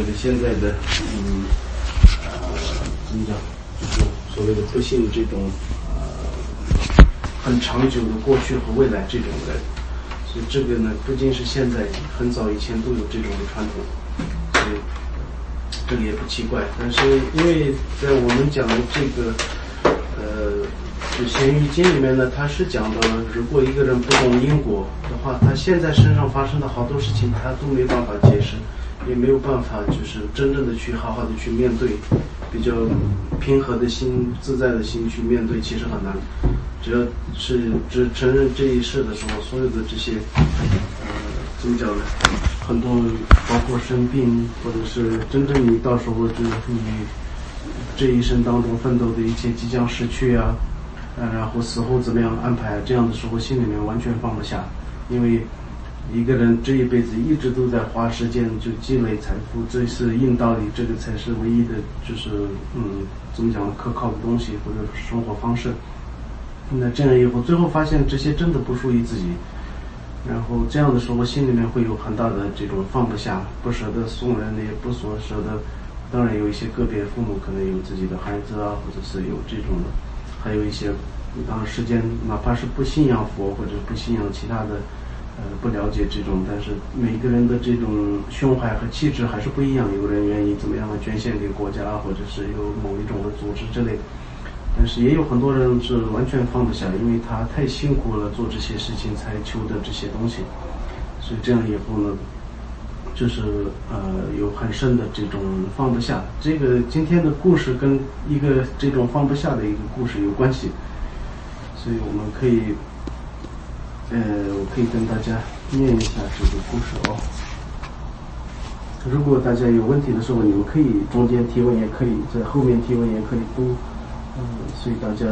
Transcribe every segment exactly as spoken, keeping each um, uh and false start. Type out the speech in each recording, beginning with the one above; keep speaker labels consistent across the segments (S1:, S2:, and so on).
S1: 的现在的嗯呃怎么讲，就是所谓的不信这种呃很长久的过去和未来这种的，所以这个呢不仅是现在，很早以前都有这种的传统，所以这个也不奇怪。但是因为在我们讲的这个呃就咸鱼经里面呢，他是讲的，如果一个人不懂因果的话，他现在身上发生的好多事情他都没办法解释，也没有办法就是真正的去好好的去面对，比较平和的心自在的心去面对其实很难。只要是只承认这一世的时候，所有的这些呃怎么讲呢，很多包括生病，或者是真正你到时候就是你这一生当中奋斗的一切即将失去啊，呃，然后死后怎么样安排，这样的时候心里面完全放不下。因为一个人这一辈子一直都在花时间就积累财富，这是硬道理，这个才是唯一的就是嗯怎么讲可靠的东西或者生活方式。那这样以后最后发现这些真的不属于自己，然后这样的时候心里面会有很大的这种放不下，不舍得送人，也不所舍得。当然有一些个别父母可能有自己的孩子啊，或者是有这种的，还有一些当然世间哪怕是不信仰佛或者不信仰其他的呃不了解这种，但是每个人的这种胸怀和气质还是不一样，有人愿意怎么样的捐献给国家，或者是有某一种的组织之类的，但是也有很多人是完全放不下，因为他太辛苦了，做这些事情才求得这些东西，所以这样以后呢就是呃有很深的这种放不下。这个今天的故事跟一个这种放不下的一个故事有关系，所以我们可以呃我可以跟大家念一下这个故事哦。如果大家有问题的时候，你们可以中间提问，也可以在后面提问，也可以都嗯、呃，所以大家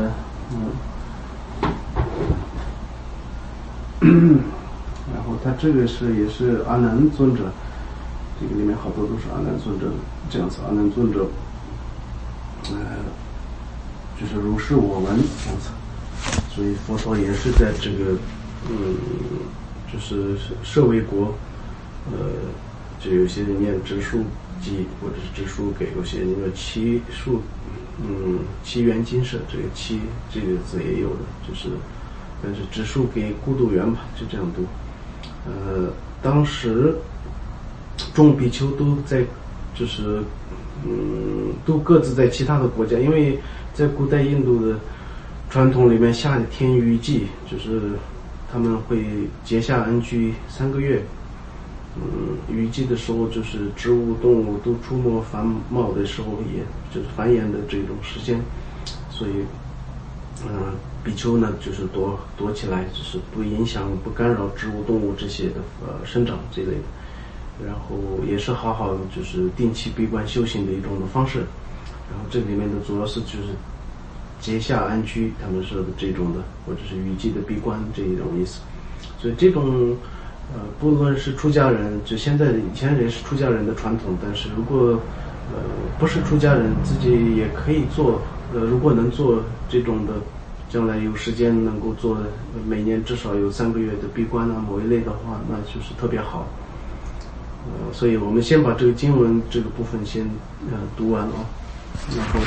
S1: 嗯然后他这个是也是阿难尊者，这个里面好多都是阿难尊者这样子。阿难尊者呃就是如是我闻这样子，所以佛陀也是在这个嗯就是舍卫国，呃就有些人念直数记或者是直数给，有些人念七数嗯七元金舍，这个七这个字也有的，就是但是直数给孤独园吧，就这样读。呃当时众比丘都在就是嗯都各自在其他的国家，因为在古代印度的传统里面，夏天雨季就是他们会结夏安居三个月。嗯，雨季的时候就是植物动物都出没繁茂的时候，也就是繁衍的这种时间，所以嗯、呃，比丘呢就是躲躲起来，就是不影响不干扰植物动物这些的呃生长这类的，然后也是好好就是定期闭关修行的一种的方式。然后这里面的主要是就是结夏安居，他们说的这种的，或者是雨季的闭关这一种意思。所以这种呃，不论是出家人，就现在以前也是出家人的传统，但是如果呃不是出家人，自己也可以做。呃，如果能做这种的，将来有时间能够做，每年至少有三个月的闭关啊，某一类的话，那就是特别好。呃，所以我们先把这个经文这个部分先呃读完哦，然后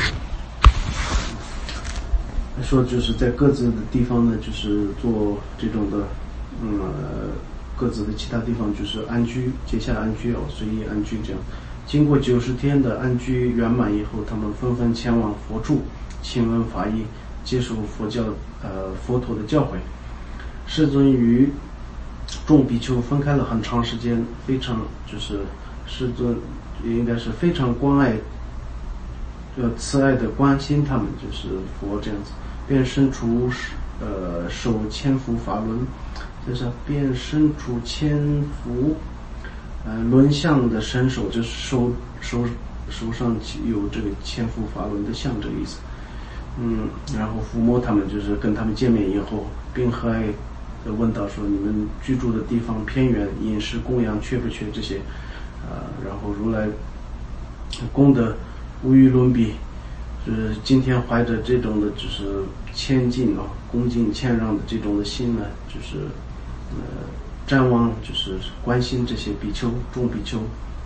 S1: 说就是在各自的地方呢，就是做这种的，嗯。呃各自的其他地方就是安居，接下来安居哦，随意安居这样。经过九十天的安居圆满以后，他们纷纷前往佛处，亲闻法义，接受佛教呃佛陀的教诲。世尊与众比丘分开了很长时间，非常就是世尊应该是非常关爱呃慈爱的关心他们，就是佛这样子，便伸出呃手牵扶法轮。就是便伸出千扶呃轮相的伸手，就是手手手上有这个千扶法轮的像这个意思。嗯，然后抚摸他们，就是跟他们见面以后，并和蔼地问到说：你们居住的地方偏远，饮食供养缺不缺这些？呃，然后如来功德无与伦比，就是今天怀着这种的，就是谦敬啊、恭敬谦让的这种的心呢，就是呃瞻望，就是关心这些比丘众比丘，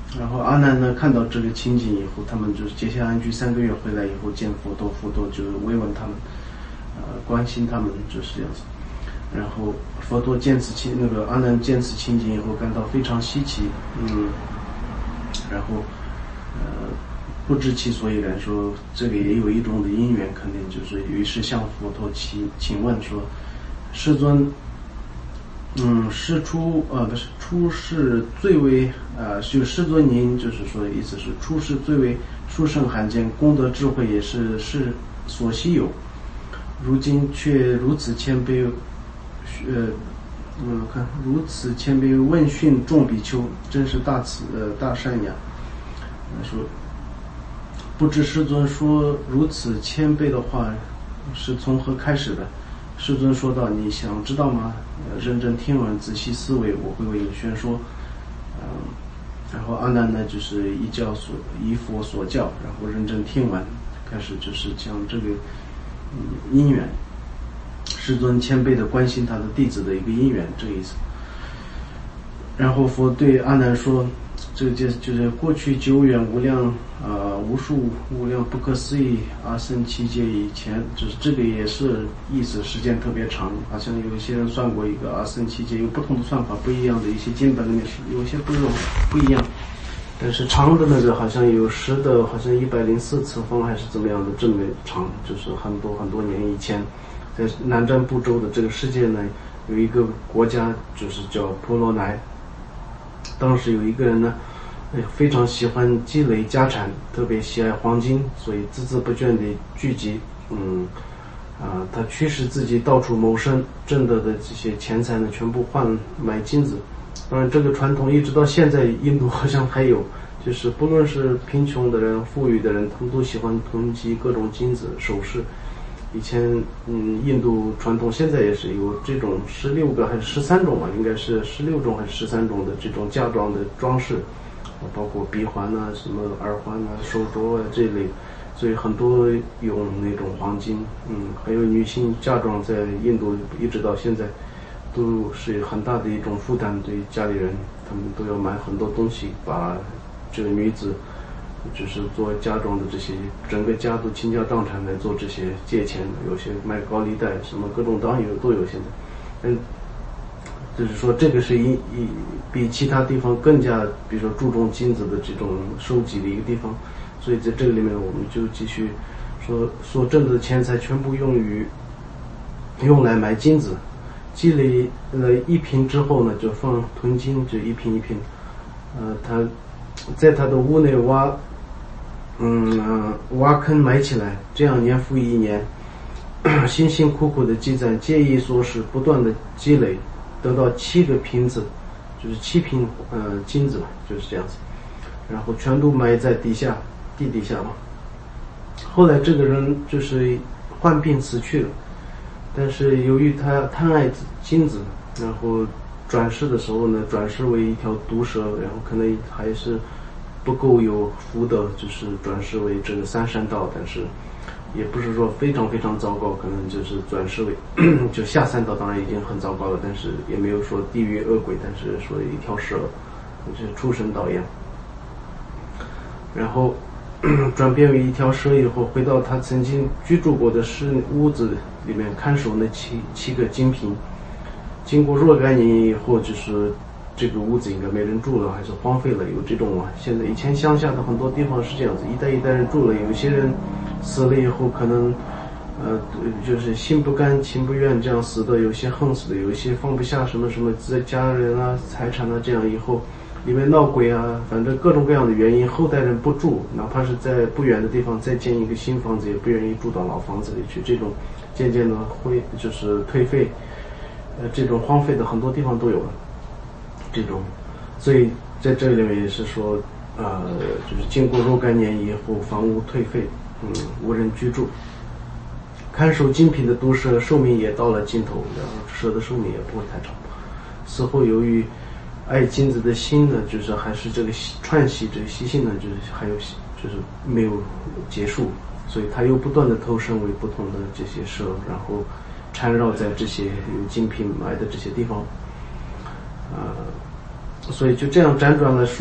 S1: 然后阿难呢看到这个情景以后，他们就是结下安居三个月回来以后见佛陀，佛陀就是慰问他们，呃，关心他们，就是这样子。然后佛陀见此情，那个阿难见此情景以后感到非常稀奇，嗯，然后呃不知其所以然，说这个也有一种的因缘，肯定就是于是向佛陀请请问说，世尊。嗯，世出呃不是出世最为呃，就世尊您就是说意思是出世最为殊胜罕见，功德智慧也是是所稀有，如今却如此谦卑，呃嗯看如此谦卑问讯众比丘，真是大慈呃大善呀。说不知世尊说如此谦卑的话是从何开始的？世尊说道：“你想知道吗？认真听闻，仔细思维，我会为你宣说。”嗯，然后阿难呢，就是依教所依佛所教，然后认真听闻，开始就是讲这个嗯因缘。世尊谦卑的关心他的弟子的一个因缘，这个意思。然后佛对阿难说：“这个就就是过去久远无量啊、呃、无数无量不可思议阿僧祇劫以前，就是这个也是意思时间特别长，好像有一些人算过一个阿僧祇劫，有不同的算法，不一样的一些经本里面是有些不容不一样，但是长的那个好像有十的，好像一百零四次方还是怎么样的这么长，就是很多很多年以前，在南瞻部洲的这个世界呢，有一个国家就是叫婆罗乃。当时有一个人呢，非常喜欢积累家产，特别喜爱黄金，所以孜孜不倦地聚集。嗯，啊，他驱使自己到处谋生，挣得的这些钱财呢，全部换买金子。当然，这个传统一直到现在，印度好像还有，就是不论是贫穷的人、富裕的人，他们都喜欢囤积各种金子首饰。以前，嗯，印度传统现在也是有这种十六个还是十三种啊？应该是十六种还是十三种的这种嫁妆的装饰，包括鼻环啊、什么耳环啊、手镯啊这类，所以很多用那种黄金。嗯，还有女性嫁妆在印度一直到现在都是很大的一种负担，对家里人，他们都要买很多东西，把这个女子。就是做家装的这些，整个家都倾家荡产来做这些借钱，有些卖高利贷，什么各种当然有都有现在。嗯，就是说这个是一一比其他地方更加，比如说注重金子的这种收集的一个地方，所以在这个里面我们就继续说，所挣的钱财全部用于用来买金子，积累了一瓶之后呢，就放囤金，就一瓶一瓶，呃，他在他的屋内挖。嗯，挖坑埋起来，这样年复一年，辛辛苦苦的积攒，借意所使，不断的积累，得到七个瓶子，就是七瓶呃金子，就是这样子，然后全都埋在地下地底下嘛。后来这个人就是患病死去了，但是由于他贪爱金子，然后转世的时候呢，转世为一条毒蛇，然后可能还是。不够有福德，就是转世为这个三善道，但是也不是说非常非常糟糕，可能就是转世为就下三道，当然已经很糟糕了，但是也没有说地狱恶鬼，但是说一条蛇，就是畜生道一样。然后转变为一条蛇以后，回到他曾经居住过的室屋子里面看守那七七个金瓶，经过若干年以后，就是这个屋子应该没人住了，还是荒废了，有这种啊。现在以前乡下的很多地方是这样子，一代一代人住了，有些人死了以后可能呃就是心不甘情不愿这样死的，有些横死的，有些放不下什么什么自家人啊财产啊，这样以后里面闹鬼啊，反正各种各样的原因，后代人不住，哪怕是在不远的地方再建一个新房子，也不愿意住到老房子里去，这种渐渐的会就是退废，呃这种荒废的很多地方都有了这种，所以在这里面也是说呃就是经过若干年以后，房屋退废，嗯无人居住，看守精品的毒蛇寿命也到了尽头，然后蛇的寿命也不会太长，死后由于爱金子的心呢，就是还是这个串习这个习性呢，就是还有就是没有结束，所以他又不断的投身为不同的这些蛇，然后缠绕在这些有精品埋的这些地方，呃，所以就这样辗转了数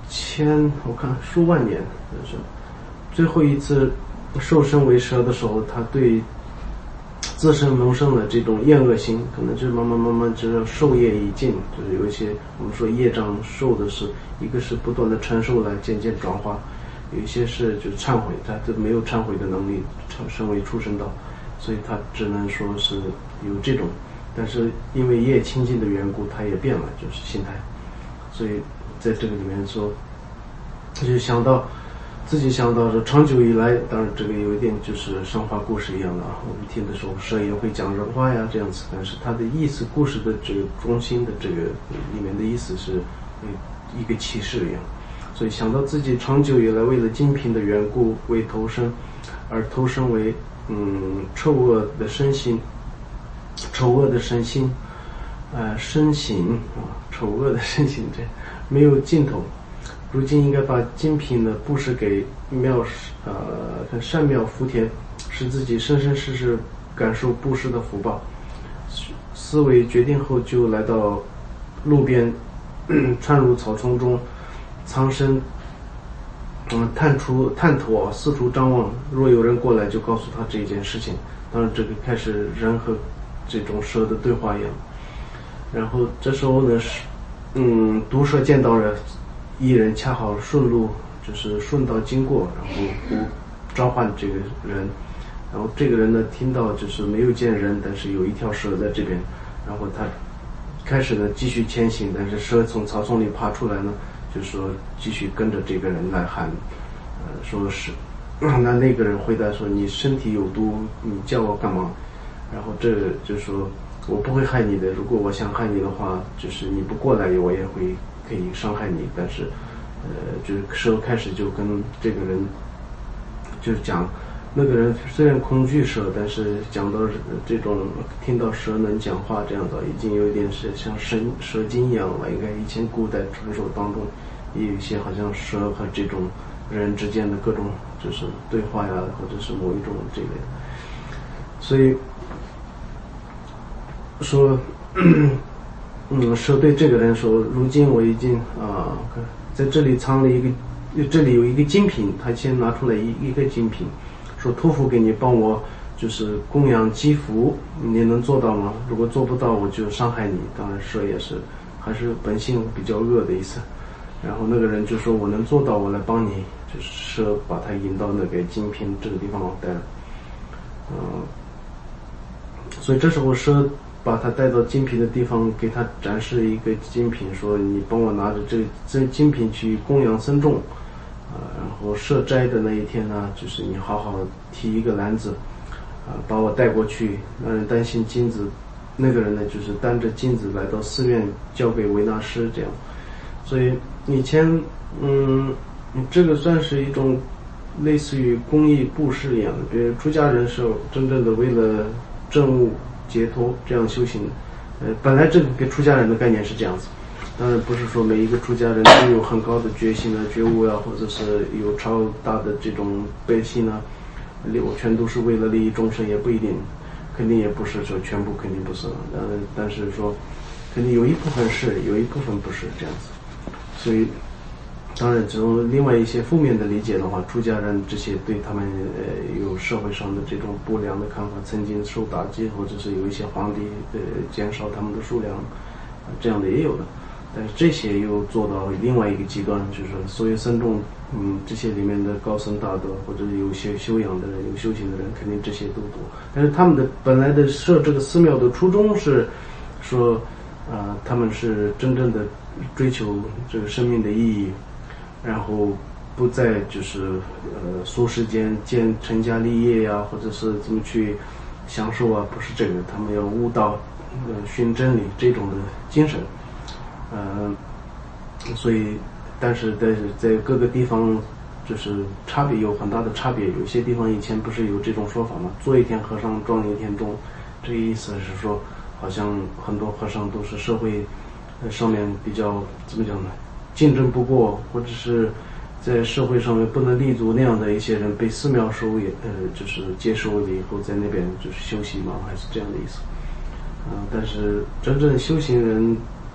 S1: 千我看数万年，就是最后一次受身为蛇的时候，他对自身萌生的这种厌恶心，可能就是慢慢慢慢就是受业已尽，就是有一些我们说业障受的是一个是不断的承受来渐渐转化，有一些是就忏悔，他都没有忏悔的能力，身为畜生道，所以他只能说是有这种，但是因为业清净的缘故，他也变了，就是心态。所以在这个里面说，就想到自己想到说，长久以来，当然这个有一点就是神话故事一样的啊。我们听的时候，蛇也会讲人话呀这样子，但是它的意思，故事的这个中心的这个里面的意思是一个启示一样。所以想到自己长久以来为了精品的缘故为投生，而投生为嗯臭恶的身心，丑恶的身心，呃身形啊，丑恶的身形，这没有尽头。如今应该把精品呢布施给妙呃善妙福田，使自己生生世世感受布施的福报。思维决定后，就来到路边，窜入草丛中，藏身，嗯，探出探头啊，四处张望。若有人过来，就告诉他这一件事情。当然，这个开始人和这种蛇的对话一样。然后这时候呢，是嗯，毒蛇见到了一人，恰好顺路，就是顺道经过，然后呼召唤这个人。然后这个人呢，听到就是没有见人，但是有一条蛇在这边。然后他开始呢继续前行，但是蛇从草丛里爬出来呢，就说继续跟着这个人来喊，呃，说是，那那个人回答说：“你身体有毒，你叫我干嘛？”然后这就说：“我不会害你的，如果我想害你的话，就是你不过来，我也会可以伤害你。”但是，呃，就是蛇开始就跟这个人就是讲。那个人虽然恐惧蛇，但是讲到这种听到蛇能讲话这样的，已经有一点是像神蛇精一样了。应该以前古代传说当中也有一些好像蛇和这种人之间的各种就是对话呀，或者是某一种这个。所以说，嗯，蛇对这个人说：“如今我已经啊、呃，在这里藏了一个，这里有一个精品。”他先拿出来一一个精品。说托付给你，帮我就是供养积福，你能做到吗？如果做不到，我就伤害你。当然蛇也是还是本性比较恶的意思。然后那个人就说：“我能做到，我来帮你。”就是蛇把他引到那个精品这个地方带了。嗯，所以这时候蛇把他带到精品的地方，给他展示一个精品，说：“你帮我拿着这这精品去供养僧众。”啊，然后设斋的那一天呢，就是你好好提一个篮子，啊，把我带过去。让人担心金子，那个人呢，就是担着金子来到寺院，交给维纳师这样。所以以前，嗯，这个算是一种类似于公益布施一样的。比如出家人是真正的为了证悟解脱这样修行。呃，本来这个给出家人的概念是这样子。当然不是说每一个出家人都有很高的觉性啊、觉悟啊，或者是有超大的这种悲心啊，我全都是为了利益众生，也不一定，肯定也不是说全部，肯定不是。呃，但是说肯定有一部分是，有一部分不是这样子。所以，当然从另外一些负面的理解的话，出家人这些对他们呃有社会上的这种不良的看法，曾经受打击，或者是有一些皇帝呃减少他们的数量，呃、这样的也有的。但是这些又做到另外一个极端，就是所有僧众，嗯，这些里面的高僧大德或者有些修养的人、有修行的人，肯定这些都多。但是他们的本来的设这个寺庙的初衷是说，啊、呃，他们是真正的追求这个生命的意义，然后不再就是呃俗世间见成家立业呀，或者是怎么去享受啊，不是这个，他们要悟道、呃寻真理这种的精神。呃，所以，但是在在各个地方，就是差别有很大的差别。有些地方以前不是有这种说法吗？做一天和尚撞一天钟，这个意思是说，好像很多和尚都是社会呃上面比较怎么讲呢？竞争不过，或者是在社会上面不能立足那样的一些人，被寺庙收也呃就是接收了以后，在那边就是休息嘛，还是这样的意思。啊、呃，但是真正修行人。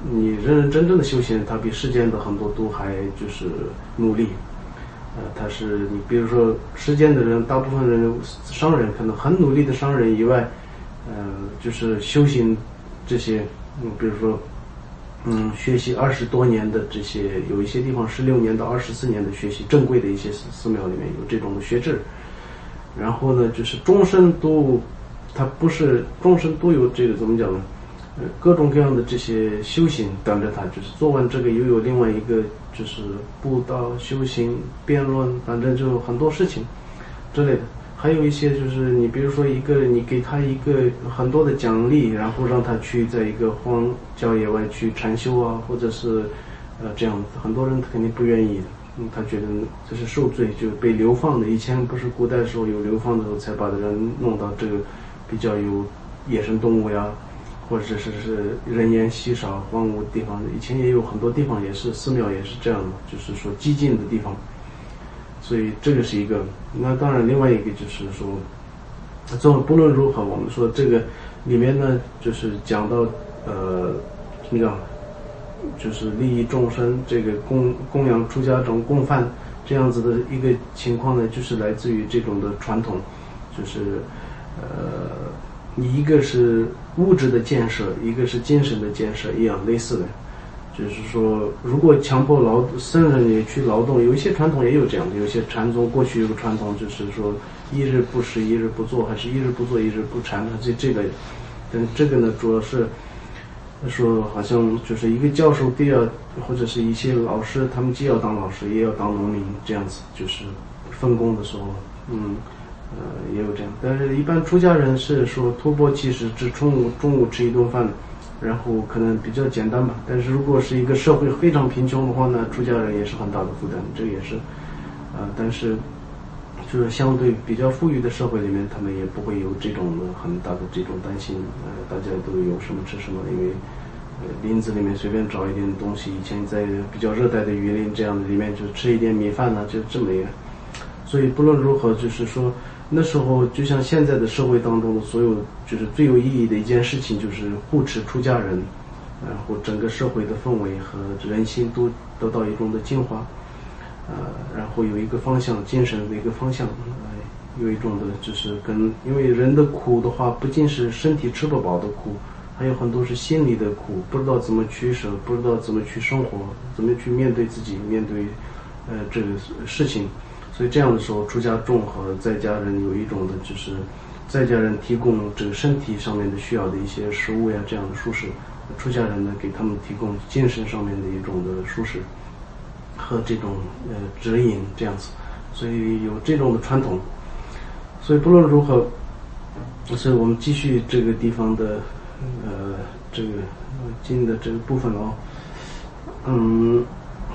S1: 你认认真正的修行人，他比世间的很多都还就是努力。呃，他是你比如说世间的人，大部分人商人可能很努力的商人以外，呃，就是修行这些，嗯，比如说，嗯，学习二十多年的这些，有一些地方十六年到二十四年的学习，正规的一些寺庙里面有这种的学制。然后呢，就是终身都，他不是终身都有这个怎么讲呢？呃，各种各样的这些修行等着他，就是做完这个又有另外一个就是布道、修行、辩论，反正就很多事情之类的。还有一些就是你比如说一个你给他一个很多的奖励，然后让他去在一个荒郊野外去禅修啊，或者是呃这样，很多人肯定不愿意的。嗯，他觉得这是受罪，就被流放的。以前不是古代的时候有流放的时候，才把人弄到这个比较有野生动物呀，或者是是人烟稀少、荒芜的地方。以前也有很多地方也是寺庙也是这样的，就是说激进的地方。所以这个是一个。那当然，另外一个就是说，这不论如何，我们说这个里面呢，就是讲到呃，怎么讲？就是利益众生，这个供供养出家众供饭这样子的一个情况呢，就是来自于这种的传统，就是呃，你一个是物质的建设，一个是精神的建设，一样类似的。就是说，如果强迫劳僧人也去劳动，有一些传统也有这样的，有些禅宗过去有个传统，就是说一日不食，一日不做，还是一日不做，一日不禅，这这个，但这个呢，主要是。说好像就是一个教授都要，或者是一些老师，他们既要当老师也要当农民，这样子就是分工的时候，嗯，呃，也有这样。但是，一般出家人是说托钵乞食，只中午中午吃一顿饭，然后可能比较简单吧。但是如果是一个社会非常贫穷的话呢，出家人也是很大的负担，这也是，呃，但是就是相对比较富裕的社会里面，他们也不会有这种的很大的这种担心，呃，大家都有什么吃什么，因为呃林子里面随便找一点东西，以前在比较热带的雨林这样的里面就吃一点米饭呢，就这么一个。所以不论如何，就是说那时候就像现在的社会当中的所有，就是最有意义的一件事情就是护持出家人，然后整个社会的氛围和人心都得到一种的净化。呃，然后有一个方向，精神的一个方向，呃，有一种的就是跟，因为人的苦的话，不仅是身体吃不饱的苦，还有很多是心理的苦，不知道怎么取舍，不知道怎么去生活，怎么去面对自己，面对呃这个事情。所以这样的时候，出家众和在家人有一种的，就是在家人提供这个身体上面的需要的一些食物呀，这样的舒适，出家人呢给他们提供精神上面的一种的舒适。和这种呃指引这样子，所以有这种的传统。所以不论如何，所以我们继续这个地方的呃这个经的这个部分哦，嗯，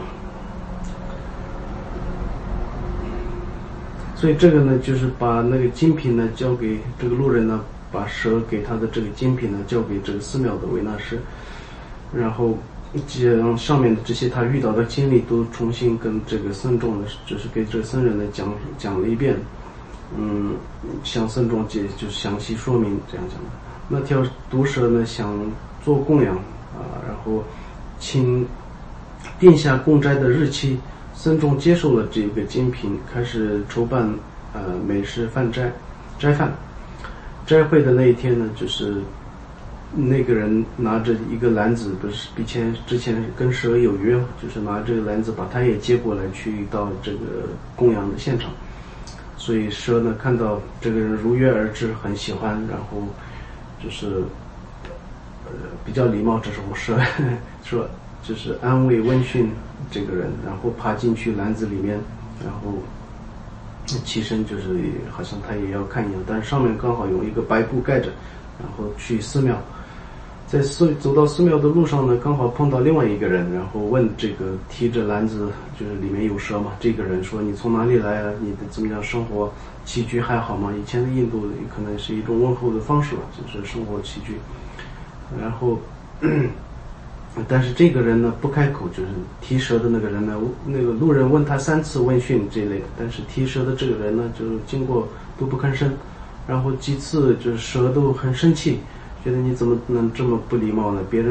S1: 所以这个呢就是把那个精品呢交给这个路人呢，把蛇给他的这个精品呢交给这个寺庙的维纳师，然后。将上面的这些他遇到的经历都重新跟这个僧众呢，就是给这个僧人呢讲讲了一遍，嗯，向僧众解就详细说明这样讲的。那条毒蛇呢想做供养啊，然后请定下供斋的日期，僧众接受了这个精品，开始筹办呃美食饭斋斋饭。斋会的那一天呢，就是那个人拿着一个篮子，不是比前之前跟蛇有约，就是拿这个篮子把他也接过来，去到这个供养的现场。所以蛇呢看到这个人如约而至，很喜欢，然后就是呃比较礼貌，这时候蛇说就是安慰温驯这个人，然后爬进去篮子里面，然后起身就是好像他也要看一眼，但是上面刚好有一个白布盖着，然后去寺庙。在寺走到寺庙的路上呢，刚好碰到另外一个人，然后问这个提着篮子，就是里面有蛇嘛。这个人说：“你从哪里来啊？你的怎么样生活起居还好吗？”以前的印度可能是一种问候的方式吧，就是生活起居。然后，但是这个人呢不开口，就是提蛇的那个人呢，那个路人问他三次问讯这类的，但是提蛇的这个人呢，就经过都不吭声，然后几次就是蛇都很生气。觉得你怎么能这么不礼貌呢？别人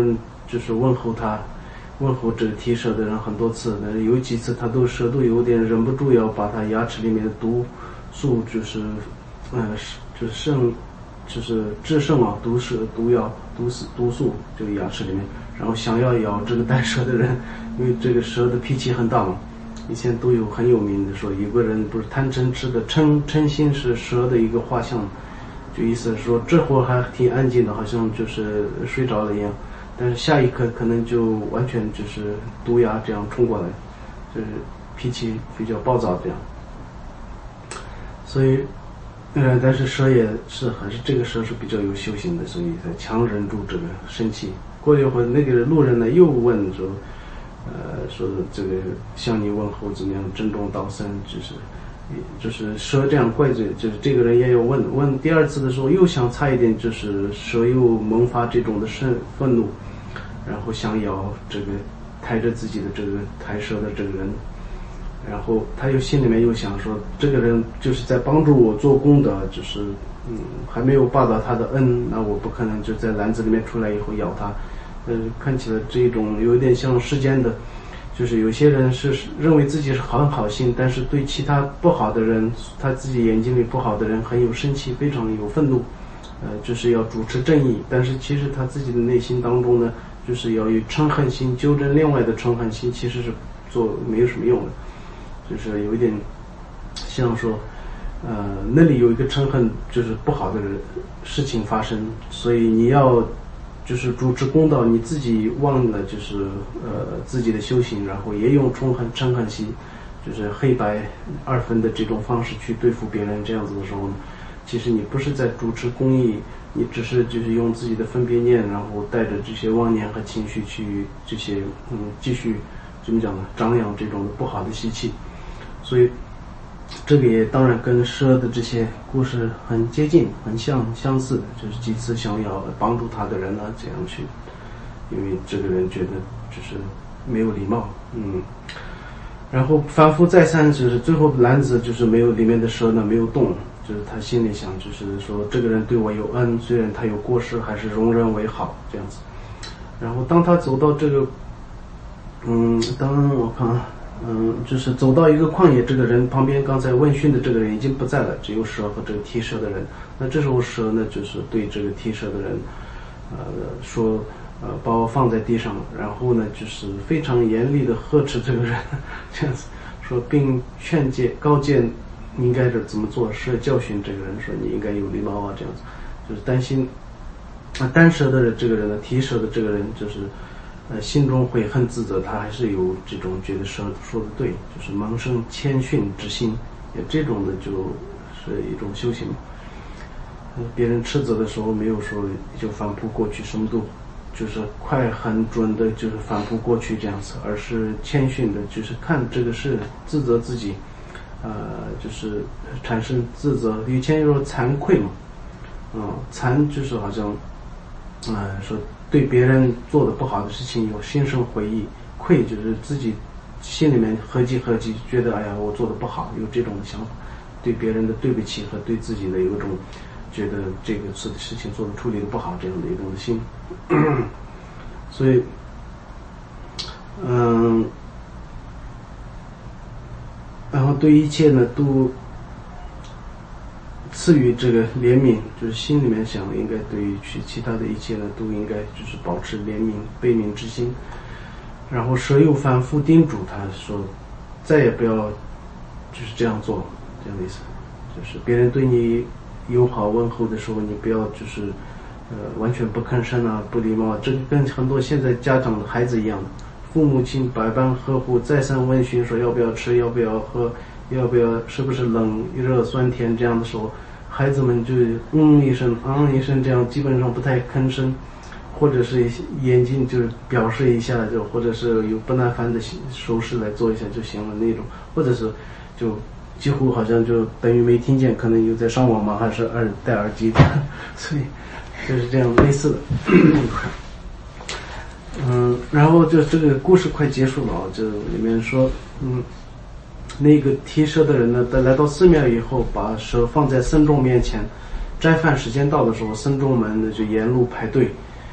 S1: 就是问候他，问候这个踢蛇的人很多次，有几次他都蛇都有点忍不住要把他牙齿里面的毒素，就是呃就是胜就是制胜啊，毒蛇毒药毒死毒素这个牙齿里面，然后想要咬这个带蛇的人，因为这个蛇的脾气很大嘛。以前都有很有名的说，有个人不是贪嗔痴的，嗔嗔心是蛇的一个画像，就意思是说这会儿还挺安静的，好像就是睡着了一样，但是下一刻可能就完全就是毒牙这样冲过来，就是脾气比较暴躁这样。所以呃，但是蛇也是还是这个蛇是比较有修行的，所以才强忍住这个生气。过了一会儿，那个路人呢又问说呃，说这个向你问候怎么样，珍重道僧，就是就是蛇这样怪罪，就是这个人也有问问第二次的时候又想差一点，就是蛇又萌发这种的愤愤怒，然后想咬这个抬着自己的这个抬蛇的这个人，然后他又心里面又想说，这个人就是在帮助我做功德，就是嗯还没有报答他的恩，那我不可能就在篮子里面出来以后咬他。呃，看起来这种有点像世间的，就是有些人是认为自己是很好心，但是对其他不好的人，他自己眼睛里不好的人很有生气，非常有愤怒，呃，就是要主持正义，但是其实他自己的内心当中呢，就是要有嗔恨心，纠正另外的嗔恨心，其实是做没有什么用的，就是有一点像说，呃，那里有一个嗔恨，就是不好的事情发生，所以你要。就是主持公道，你自己忘了就是呃自己的修行，然后也用嗔恨嗔恨心，就是黑白二分的这种方式去对付别人，这样子的时候呢，其实你不是在主持公义，你只是就是用自己的分别念，然后带着这些妄念和情绪去这些嗯继续怎么讲呢，张扬这种不好的习气，所以。这个也当然跟蛇的这些故事很接近，很相相似的，就是几次想要帮助他的人呢，这样去，因为这个人觉得就是没有礼貌，嗯，然后反复再三，就是最后篮子就是没有里面的蛇呢没有动，就是他心里想，就是说这个人对我有恩，虽然他有过失，还是容人为好这样子。然后当他走到这个，嗯，当我看。嗯，就是走到一个旷野，这个人旁边刚才问讯的这个人已经不在了，只有蛇和这个踢蛇的人。那这时候蛇呢，就是对这个踢蛇的人，呃，说，呃，把我放在地上，然后呢，就是非常严厉的呵斥这个人，这样子说，并劝诫告诫你应该是怎么做，是教训这个人，说你应该有礼貌啊，这样子，就是担心啊，单蛇的这个人呢，踢蛇的这个人就是。呃，心中会很自责，他还是有这种觉得说说的对，就是萌生谦逊之心，也这种的就是一种修行。呃，别人斥责的时候没有说就反扑过去，什么都就是快很准的，就是反扑过去这样子，而是谦逊的，就是看这个是自责自己，呃，就是产生自责。以前有说惭愧嘛，嗯、呃，惭就是好像，呃，说。对别人做的不好的事情有心生悔意，愧就是自己心里面合计合计，觉得哎呀我做的不好，有这种想法，对别人的对不起和对自己的有一种觉得这个事事情做的处理的不好这样的一种心，所以，嗯，然后对一切呢都。赐予这个怜悯，就是心里面想应该对于去其他的一切呢都应该就是保持怜悯悲悯之心，然后蛇又反复叮嘱他说再也不要就是这样做，这样的意思，就是别人对你友好问候的时候，你不要就是呃完全不吭声啊，不礼貌啊，这个跟很多现在家长的孩子一样，父母亲百般呵护，再三问询说要不要吃，要不要喝，要不要是不是冷热酸甜，这样的时候孩子们就嗯一声嗯一声，这样基本上不太吭声，或者是眼睛就是表示一下，就或者是有不耐烦的手势来做一下就行了那种，或者是就几乎好像就等于没听见，可能有在上网嘛，还是耳戴耳机的，所以就是这样类似的。嗯，然后就这个故事快结束了啊，就里面说，嗯。那个踢蛇的人呢，在来到寺庙以后，把蛇放在僧众面前。斋饭时间到的时候，僧众们呢就沿路排队，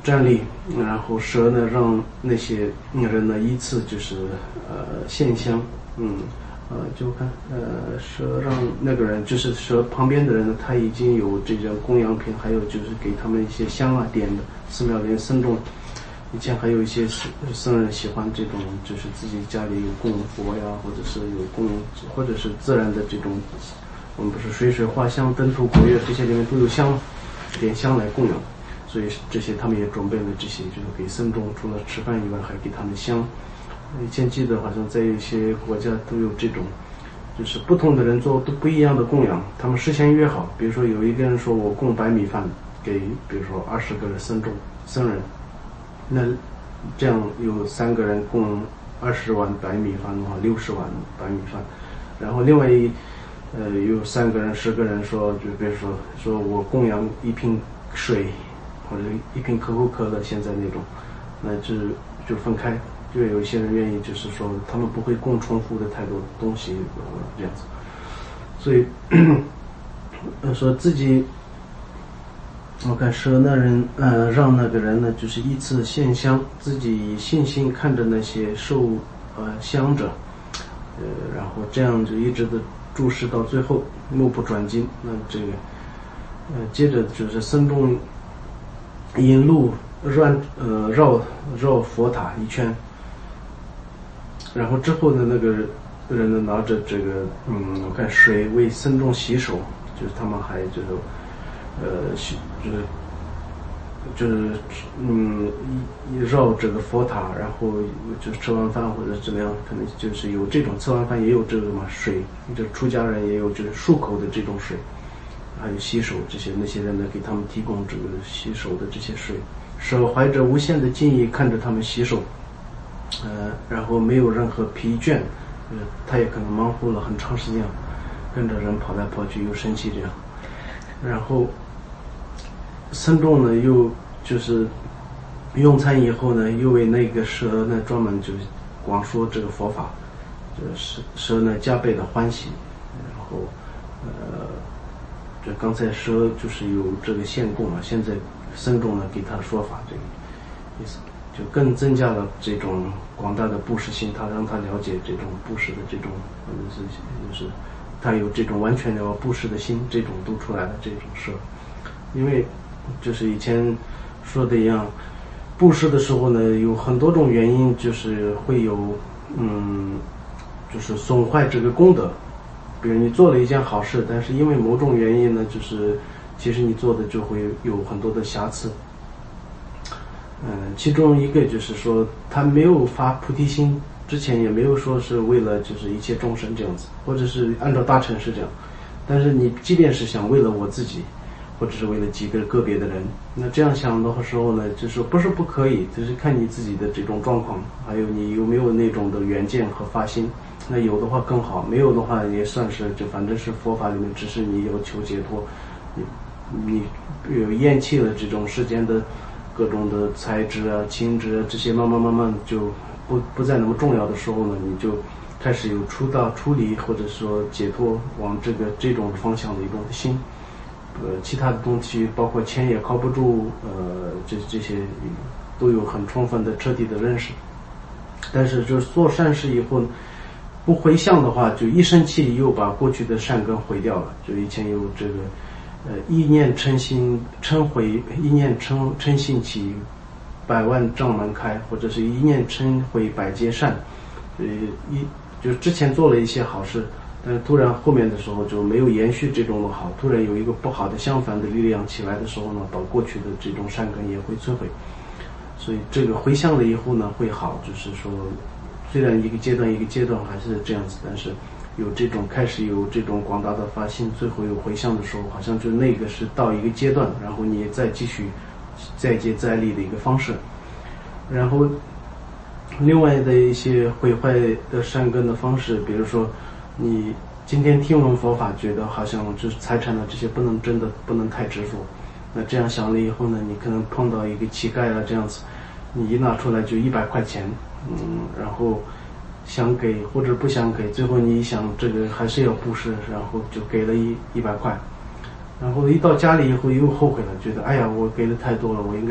S1: 站立，然后蛇呢让那些人呢依次就是呃献香，嗯呃就看呃蛇让那个人就是蛇旁边的人呢，他已经有这种供养品，还有就是给他们一些香啊点的，寺庙里僧众以前还有一些僧人喜欢这种，就是自己家里有供佛呀，或者是有供，或者是自然的这种，我们不是水水花香灯烛国乐这些里面都有香，点香来供养。所以这些他们也准备了这些，就是给僧众除了吃饭以外，还给他们香。以前记得好像在一些国家都有这种，就是不同的人做都不一样的供养，他们事先约好，比如说有一个人说我供白米饭给，比如说二十个僧众僧人，那这样有三个人供二十碗白米饭的话，六十碗白米饭，然后另外一呃有三个人十个人说，就比如说说我供养一瓶水。或者一瓶可口可乐，现在那种，那就就分开，就有一些人愿意，就是说他们不会供重复的太多东西，呃，这样子。所以，呃，说自己，我看蛇那人，呃，让那个人呢，就是依次献香，自己以信心看着那些受呃香者，呃，然后这样就一直的注视到最后，目不转睛。那这个，呃，接着就是僧众。引路绕呃绕绕佛塔一圈，然后之后的那个人呢拿着这个嗯我看水为僧众洗手，就是他们还就是呃洗就是就是嗯一绕这个佛塔，然后就吃完饭或者怎么样，可能就是有这种吃完饭也有这个嘛水，就出家人也有就是漱口的这种水。还有洗手这些那些人呢，给他们提供这个洗手的这些水，手怀着无限的敬意看着他们洗手，呃，然后没有任何疲倦，呃，他也可能忙活了很长时间，跟着人跑来跑去又生气这样，然后僧众呢又就是用餐以后呢，又为那个蛇呢专门就广说这个佛法，就是蛇呢加倍的欢喜，然后呃。这刚才说就是有这个献供啊，现在僧众呢给他说法，这个意思就更增加了这种广大的布施心，他让他了解这种布施的这种，或者是就是他有这种完全的布施的心，这种都出来了这种事。因为就是以前说的一样，布施的时候呢，有很多种原因，就是会有嗯，就是损坏这个功德。比如你做了一件好事，但是因为某种原因呢，就是其实你做的就会有很多的瑕疵。嗯，其中一个就是说，他没有发菩提心之前，也没有说是为了就是一切众生这样子，或者是按照大乘是这样。但是你即便是想为了我自己，或者是为了几个个别的人，那这样想的时候呢，就是不是不可以，只是看你自己的这种状况，还有你有没有那种的远见和发心。那有的话更好，没有的话也算是就反正是佛法里面，只是你要求解脱，你你有厌弃了这种世间的各种的财质啊、情质啊这些，慢慢慢慢就不不再那么重要的时候呢，你就开始有出道出离或者说解脱往这个这种方向的一种心。呃，其他的东西包括钱也靠不住，呃，这这些都有很充分的彻底的认识。但是就是做善事以后不回向的话，就一生气又把过去的善根毁掉了。就以前有这个，呃，一念嗔心嗔毁，一念嗔嗔心起，百万障门开，或者是一念嗔毁百劫善。呃，一就之前做了一些好事，但是突然后面的时候就没有延续这种的好，突然有一个不好的相反的力量起来的时候呢，把过去的这种善根也会摧毁。所以这个回向了以后呢会好，就是说虽然一个阶段一个阶段还是这样子，但是有这种开始有这种广大的发心，最后有回向的时候，好像就那个是到一个阶段，然后你再继续再接再厉的一个方式。然后另外的一些毁坏的善根的方式，比如说你今天听闻佛法，觉得好像就是财产的这些不能真的不能太执着，那这样想了以后呢，你可能碰到一个乞丐啊这样子，你一拿出来就一百块钱，嗯，然后想给或者不想给，最后你一想这个还是要布施，然后就给了一一百块，然后一到家里以后又后悔了，觉得哎呀我给的太多了，我应该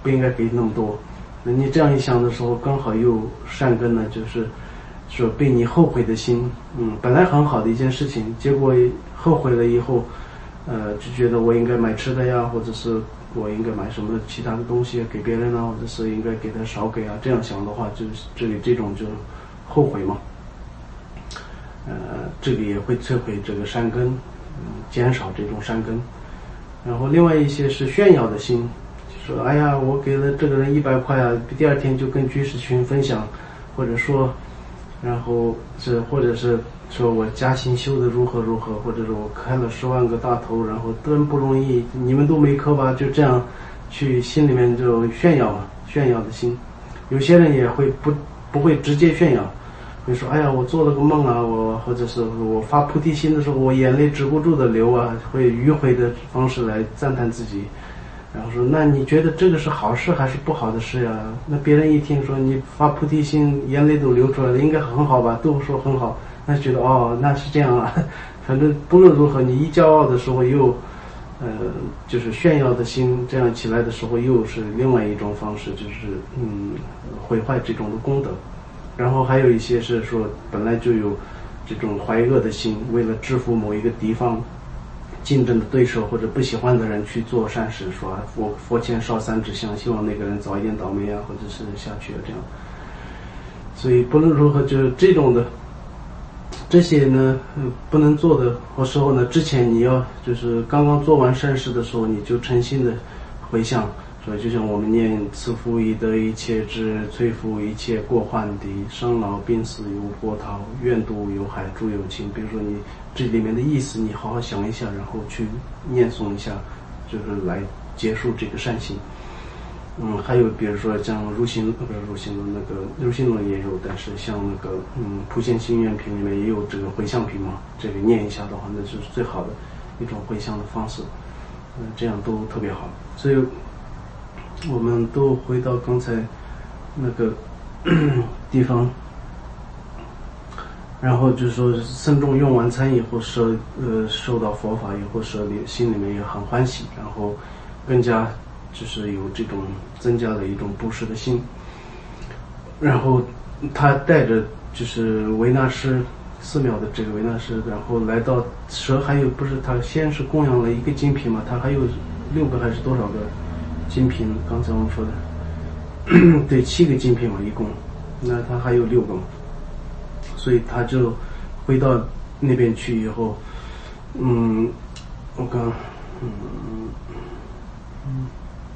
S1: 不应该给那么多。那你这样一想的时候，刚好又善根呢，就是说被你后悔的心，嗯，本来很好的一件事情，结果后悔了以后，呃，就觉得我应该买吃的呀，或者是我应该买什么其他的东西给别人啊，或者是应该给他少给啊，这样想的话，就是这里这种就后悔嘛。呃，这个也会摧毁这个善根，嗯，减少这种善根。然后另外一些是炫耀的心，就说哎呀，我给了这个人一百块啊，第二天就跟居士群分享，或者说，然后是或者是说我加薪修的如何如何，或者是我开了十万个大头，然后真不容易，你们都没磕吧，就这样去心里面就炫耀炫耀的心。有些人也会不不会直接炫耀。比如说，哎呀，我做了个梦啊，我或者是我发菩提心的时候，我眼泪止不住的流啊，会迂回的方式来赞叹自己，然后说，那你觉得这个是好事还是不好的事呀？那别人一听说你发菩提心，眼泪都流出来了，应该很好吧？都说很好，那觉得哦，那是这样啊。反正不论如何，你一骄傲的时候又，呃，就是炫耀的心这样起来的时候，又是另外一种方式，就是嗯，毁坏这种的功德。然后还有一些是说本来就有这种怀恶的心，为了制服某一个地方竞争的对手或者不喜欢的人去做善事，说佛佛前烧三支香，希望那个人早一点倒霉啊，或者是下去啊这样。所以不论如何，就是这种的这些呢，不能做的时候呢，之前你要就是刚刚做完善事的时候，你就诚心的回向。所以就像我们念赐福以得一切智，摧伏一切过患敌，生老病死有波涛，愿度有海诸有情。比如说你这里面的意思，你好好想一下，然后去念诵一下，就是来结束这个善行。嗯，还有比如说像入心不是入心论，那个入心论也有，但是像那个嗯普贤行愿品里面也有这个回向品嘛，这个念一下的话，那就是最好的一种回向的方式。嗯，这样都特别好。所以我们都回到刚才那个地方，然后就是说僧众用完餐以后舍呃受到佛法以后舍里心里面也很欢喜，然后更加就是有这种增加了一种布施的心。然后他带着就是维纳师寺庙的这个维纳师，然后来到舍，还有不是他先是供养了一个精品嘛，他还有六个还是多少个精品？刚才我们说的对，七个精品嘛一共，那他还有六个嘛，所以他就回到那边去以后，嗯，我刚嗯嗯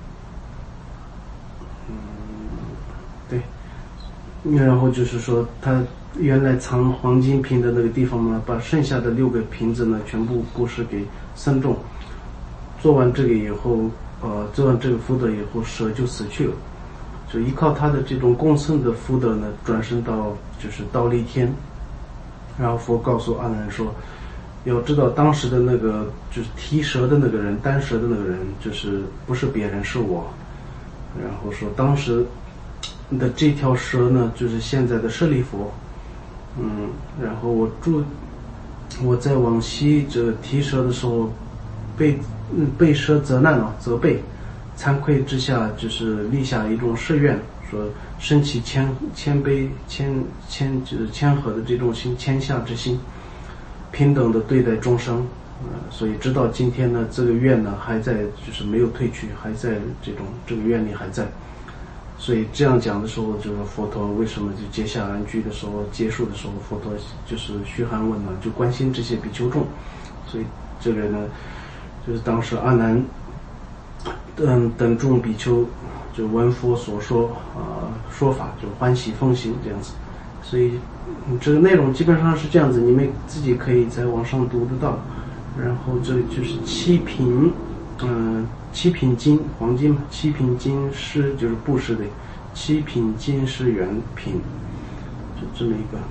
S1: 嗯对，然后就是说他原来藏黄金瓶的那个地方呢，把剩下的六个瓶子呢全部布施给僧众。做完这个以后，呃，做完这个福德以后，蛇就死去了。就依靠他的这种共生的福德呢，转生到就是忉利天。然后佛告诉阿难说，要知道当时的那个就是提蛇的那个人，单蛇的那个人，就是不是别人，是我。然后说当时的这条蛇呢，就是现在的舍利佛。嗯，然后我住我在往西这个提蛇的时候，被嗯被蛇责难了，责备，惭愧之下，就是立下一种誓愿，说升起谦谦卑谦谦就是谦和的这种心，谦下之心，平等的对待众生。呃，所以直到今天呢，这个愿呢还在，就是没有退去，还在这种这个愿力还在。所以这样讲的时候，就是佛陀为什么就结下安居的时候，结束的时候，佛陀就是嘘寒问暖，就关心这些比丘众。所以这个呢，就是当时阿难等等众比丘就闻佛所说啊、呃、说法，就欢喜奉行这样子。所以这个内容基本上是这样子，你们自己可以在网上读得到。然后这就是七品，嗯、呃，七品金黄金嘛，七品金施就是布施的，七品金施缘品，就这么一个，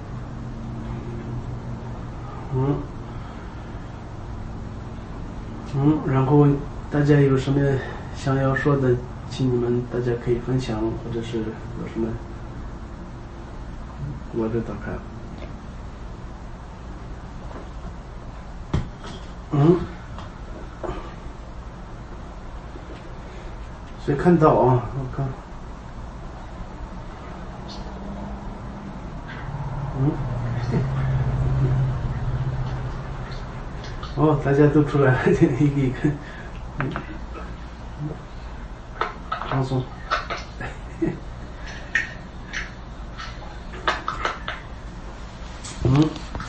S1: 嗯嗯，然后大家有什么想要说的，请你们大家可以分享，或者是有什么，我这打开。嗯， 所以看到啊，我看，嗯，哦，大家都出来了，一个一个，嗯，放松。嗯，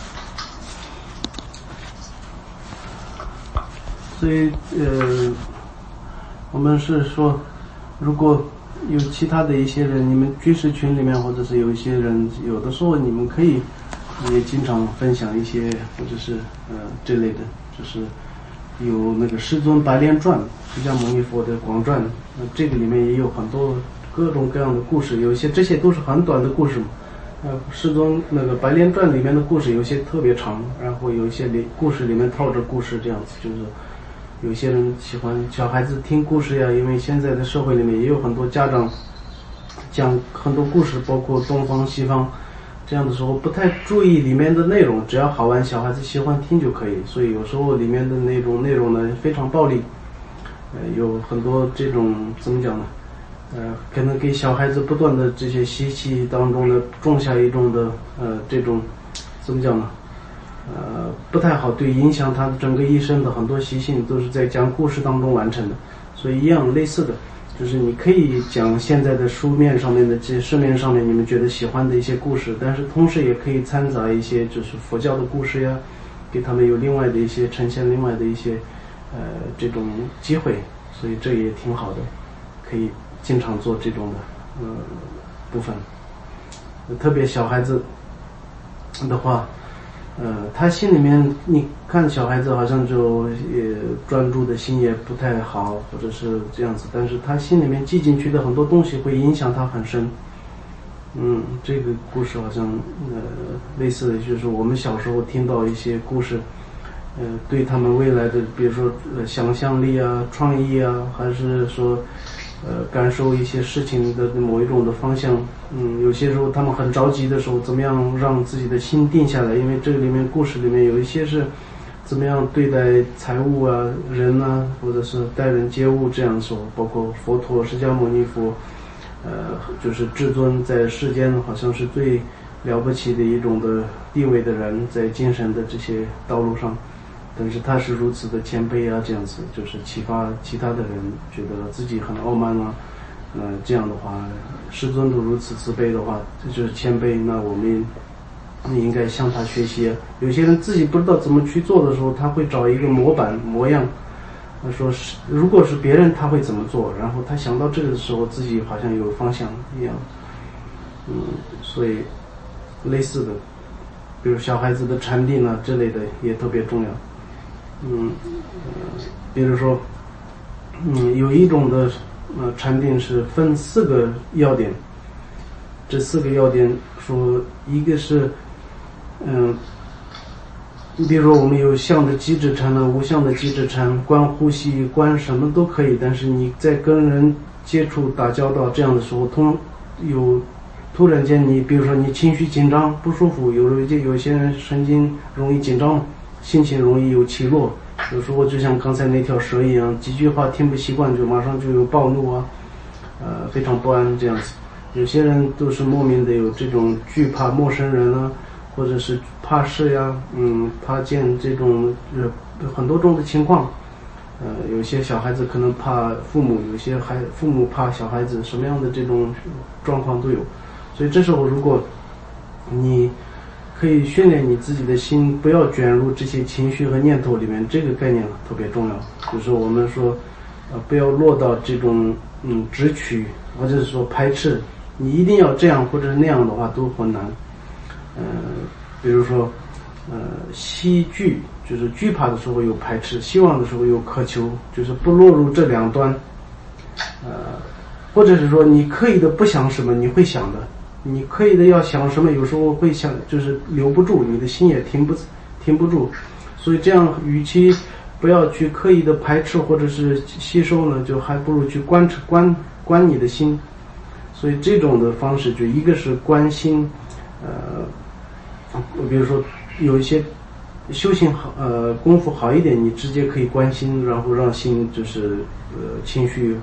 S1: 所以呃，我们是说，如果有其他的一些人，你们居士群里面，或者是有一些人，有的时候你们可以也经常分享一些，或者是呃这类的，就是有那个世尊白莲传，释迦牟尼佛的广传，那这个里面也有很多各种各样的故事，有一些这些都是很短的故事嘛。呃，世尊那个白莲传里面的故事有些特别长，然后有一些里故事里面套着故事这样子，就是有些人喜欢小孩子听故事呀，因为现在的社会里面也有很多家长讲很多故事，包括东方西方，这样的时候不太注意里面的内容，只要好玩，小孩子喜欢听就可以，所以有时候里面的那种内容呢非常暴力，呃，有很多这种怎么讲呢？呃，可能给小孩子不断的这些习气当中呢，种下一种的呃这种怎么讲呢？呃，不太好，对影响他的整个一生的很多习性都是在讲故事当中完成的。所以一样类似的，就是你可以讲现在的书面上面的这些市面上面你们觉得喜欢的一些故事，但是同时也可以掺杂一些就是佛教的故事呀，给他们有另外的一些呈现另外的一些呃这种机会，所以这也挺好的，可以经常做这种的呃部分，特别小孩子的话，呃，他心里面你看小孩子好像就也专注的心也不太好，或者是这样子，但是他心里面记进去的很多东西会影响他很深。嗯，这个故事好像呃类似的就是我们小时候听到一些故事，呃，对他们未来的比如说呃想象力啊、创意啊，还是说。呃，感受一些事情的某一种的方向，嗯，有些时候他们很着急的时候，怎么样让自己的心定下来？因为这个里面故事里面有一些是怎么样对待财物啊、人啊，或者是待人接物这样说，包括佛陀、释迦牟尼佛，呃，就是至尊在世间好像是最了不起的一种的地位的人，在精神的这些道路上。但是他是如此的谦卑啊，这样子就是启发其他的人觉得自己很傲慢啊，呃，这样的话，师尊都如此慈悲的话，这就是谦卑。那我们应该向他学习。有些人自己不知道怎么去做的时候，他会找一个模板模样，他说是如果是别人他会怎么做，然后他想到这个的时候，自己好像有方向一样。嗯，所以类似的，比如小孩子的禅定啊之类的也特别重要。嗯，呃，比如说，嗯，有一种的呃禅定是分四个要点，这四个要点说，一个是，嗯，你比如说我们有相的机制禅呢，无相的机制禅，观呼吸，观什么都可以，但是你在跟人接触打交道这样的时候，突有突然间你比如说你情绪紧张不舒服，有有有些人神经容易紧张。心情容易有起落，有时候就像刚才那条蛇一样，几句话听不习惯就马上就有暴怒啊，呃，非常不安这样子。有些人都是莫名的有这种惧怕陌生人啊，或者是怕事呀，嗯，怕见这种呃很多种的情况。呃，有些小孩子可能怕父母，有些孩父母怕小孩子，什么样的这种状况都有。所以这时候如果你可以训练你自己的心，不要卷入这些情绪和念头里面，这个概念特别重要。就是我们说，呃，不要落到这种嗯执取，或者是说排斥，你一定要这样或者那样的话都很难。呃，比如说，呃，希惧就是惧怕的时候有排斥，希望的时候有渴求，就是不落入这两端。呃，或者是说你刻意的不想什么，你会想的。你刻意的要想什么，有时候会想，就是留不住，你的心也停不停不住，所以这样与其不要去刻意的排斥或者是吸收呢，就还不如去观观观你的心。所以这种的方式，就一个是观心，呃，比如说有一些修行好，呃，功夫好一点，你直接可以观心，然后让心就是呃情绪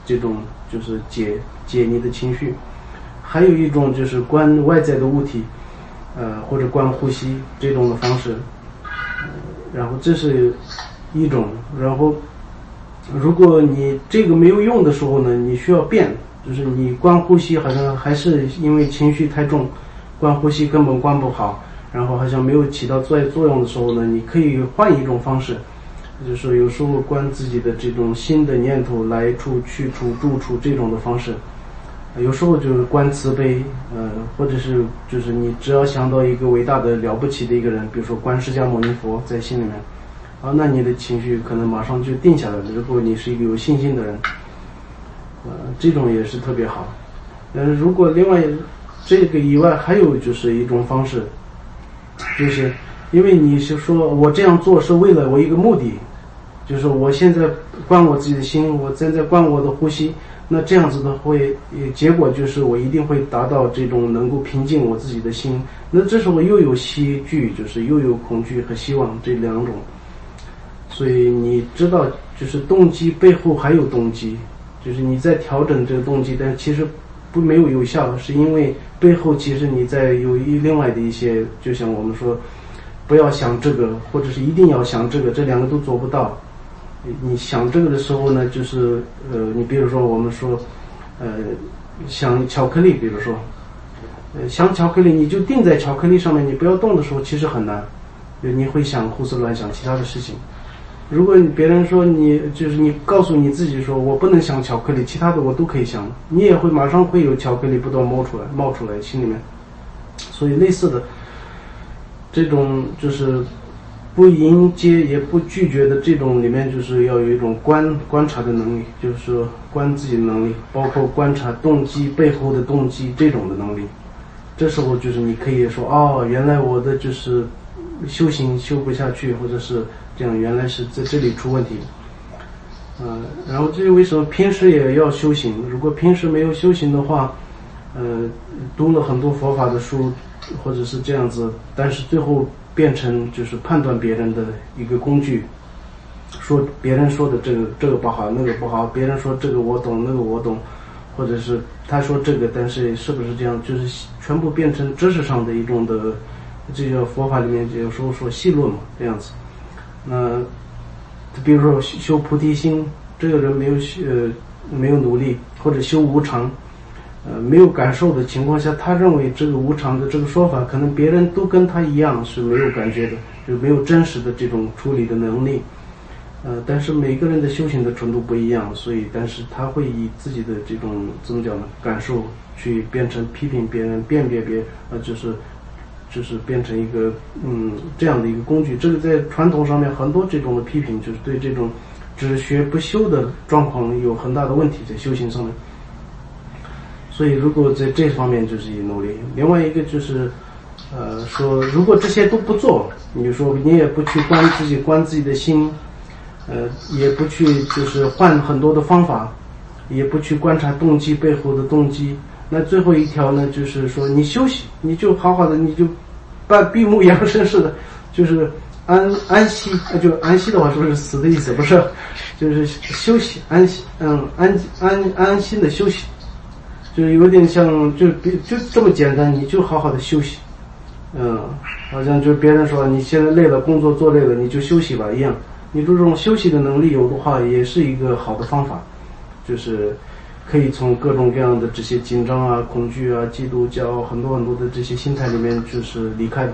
S1: 这种就是解解你的情绪。还有一种就是观外在的物体，呃或者观呼吸这种的方式，呃、然后这是一种。然后如果你这个没有用的时候呢，你需要变，就是你观呼吸好像还是因为情绪太重，观呼吸根本观不好，然后好像没有起到作作用的时候呢，你可以换一种方式，就是有时候观自己的这种新的念头来处去处住处这种的方式，有时候就是观慈悲，呃，或者是就是你只要想到一个伟大的了不起的一个人，比如说观释迦牟尼佛在心里面，啊，那你的情绪可能马上就定下来了。如果你是一个有信心的人，呃，这种也是特别好。呃，如果另外这个以外还有就是一种方式，就是因为你是说我这样做是为了我一个目的，就是我现在观我自己的心，我现在观我的呼吸，那这样子的会结果就是我一定会达到这种能够平静我自己的心。那这时候又有希惧，就是又有恐惧和希望这两种。所以你知道就是动机背后还有动机，就是你在调整这个动机，但其实不没有有效，是因为背后其实你在有一另外的一些，就像我们说不要想这个，或者是一定要想这个，这两个都做不到。你想这个的时候呢，就是呃，你比如说我们说呃想巧克力，比如说呃想巧克力，你就定在巧克力上面，你不要动的时候其实很难，你会想胡思乱想其他的事情。如果别人说你就是你告诉你自己说我不能想巧克力，其他的我都可以想，你也会马上会有巧克力不断冒出来冒出来心里面。所以类似的这种就是不迎接也不拒绝的这种里面，就是要有一种观观察的能力，就是说观自己的能力，包括观察动机背后的动机这种的能力。这时候就是你可以说哦，原来我的就是修行修不下去，或者是这样，原来是在这里出问题。呃，然后这是为什么平时也要修行，如果平时没有修行的话，呃，读了很多佛法的书或者是这样子，但是最后变成就是判断别人的一个工具，说别人说的这个这个不好那个不好，别人说这个我懂那个我懂，或者是他说这个但是是不是这样，就是全部变成知识上的一种的，这个佛法里面有时候说戏论嘛这样子。那比如说修菩提心，这个人没有呃没有努力，或者修无常，呃没有感受的情况下，他认为这个无常的这个说法可能别人都跟他一样是没有感觉的，就没有真实的这种处理的能力。呃但是每个人的修行的程度不一样，所以但是他会以自己的这种怎么讲呢感受去变成批评别人，辨别别呃就是就是变成一个嗯这样的一个工具。这个在传统上面很多这种的批评，就是对这种只学不修的状况有很大的问题在修行上面。所以如果在这方面就是以努力。另外一个就是呃说如果这些都不做，你就说你也不去观自己观自己的心，呃也不去就是换很多的方法，也不去观察动机背后的动机，那最后一条呢，就是说你休息，你就好好的，你就半闭目养神似的，就是安安息，就安息的话是不是死的意思？不是，就是休息安息，嗯，安安安心的休息，就是有点像就就这么简单，你就好好的休息，嗯，好像就是别人说你现在累了，工作做累了，你就休息吧一样。你这种休息的能力有的话，也是一个好的方法，就是可以从各种各样的这些紧张啊、恐惧啊、嫉妒、骄傲很多很多的这些心态里面就是离开的。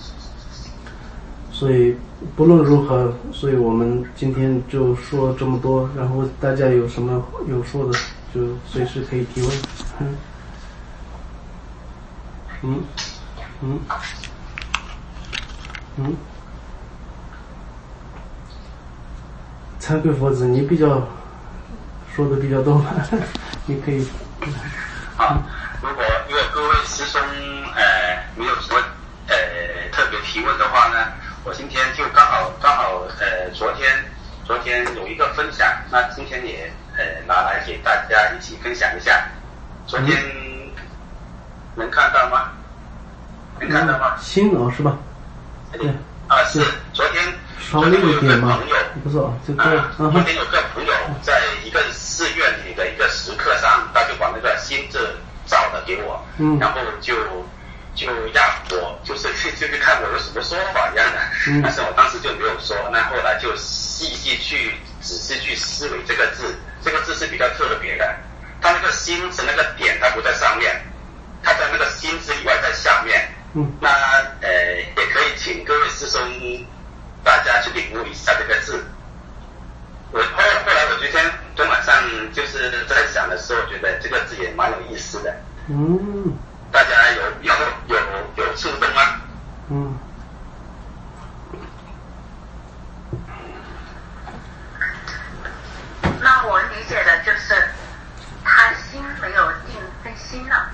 S1: 所以不论如何，所以我们今天就说这么多，然后大家有什么有说的就随时可以提问。嗯嗯嗯嗯，惭愧佛子，你比较说的比较多，你可以。
S2: 啊，如果如果各位师兄呃没有什么呃特别提问的话呢，我今天就刚好刚好呃昨天昨天有一个分享，那今天也呃拿来给大家一起分享一下。昨天能看到吗？能看到吗？
S1: 新哦是吧？对。
S2: 啊是，昨天
S1: 少了一点吗？
S2: 朋友
S1: 不错，这个
S2: 啊，昨天有个朋友在一个寺院里的一个石刻上，他就把那个心字照了给我，
S1: 嗯，
S2: 然后就就让我就是去就去看我有什么说法一样的，嗯，但是我当时就没有说，那后来就细细去仔细去思维这个字，这个字是比较特别的，它那个心字那个点它不在上面，它在那个心字以外在下面，
S1: 嗯，
S2: 那呃也可以请各位师兄大家去领悟一下这个字。我后后来我昨天昨晚上就是在想的时候，觉得这个字也蛮有意思的。
S1: 嗯，
S2: 大家有有有有触动吗？
S1: 嗯。
S3: 那我理解的就是他心没有定分心了。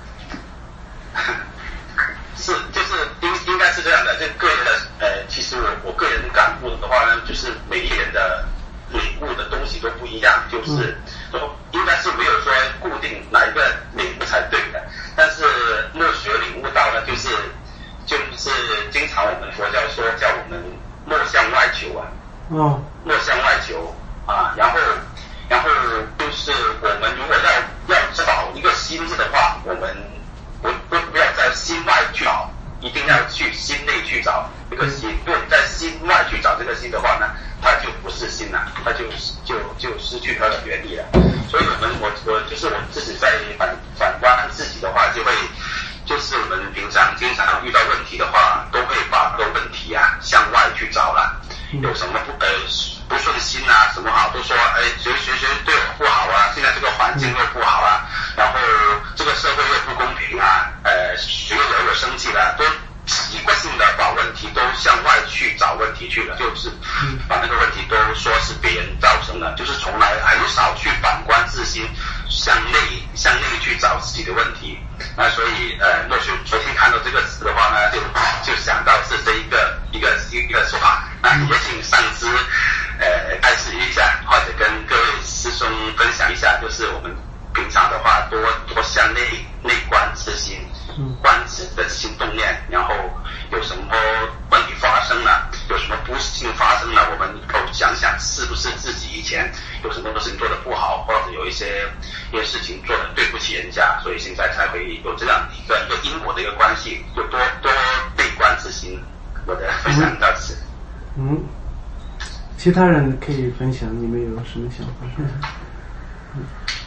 S2: 是，就是应应该是这样的。就个人的呃，其实我我个人感悟的话呢，就是每一个人的领悟的东西都不一样，就是说应该是没有说固定哪一个领悟才对的。但是默学领悟到呢，就是就是经常我们佛教说叫我们莫向外求啊，
S1: 哦，
S2: 莫向外求啊，然后然后就是我们如果要要找一个心字的话，我们不不不要在心外去找，一定要去心内去找这个心。如果你在心外去找这个心的话呢，它就不是心了，它就就就失去它的原理了。所以我们我我就是我自己在反反观自己的话，就会就是我们平常经常遇到问题的话，都会把这个问题啊向外去找了。有什么不呃不顺心啊，什么好都说哎谁谁谁对我不好啊，现在这个环境又不好啊，然后这个社会又不公平啊，呃谁又惹我生气了，都习惯性的把问题都向外去找问题去了，就是把那个问题都说是别人造成的，就是从来很少去反观自心，向内向内去找自己的问题。那所以呃，若是昨天看到这个词的话呢，就就想到是这一个一个一个说法。那也请上师呃开始一下，或者跟各位师兄分享一下，就是我们平常的话多多向内内观自心，观自己的心动念，然后有什么问题发生了，有什么不幸发生了，我们都想想是不是自己以前有什么事情做得不好，或者有一些一些事情做得对不起人家，所以现在才会有这样一个一个因果的一个关系，就多多内观自心。我的分享到此。
S1: 嗯，其他人可以分享，你们有什么想法？嗯，